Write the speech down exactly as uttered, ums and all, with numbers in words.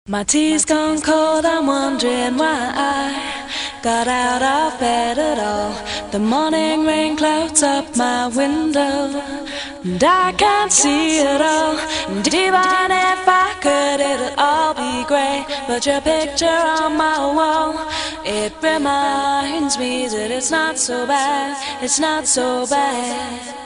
My tea's gone cold, I'm wondering why I got out of bed at all. The morning rain clouds up my window, and I can't see it all. And even if I could, it'd all be grey. But your picture on my wall, it reminds me that it's not so bad, it's not so bad.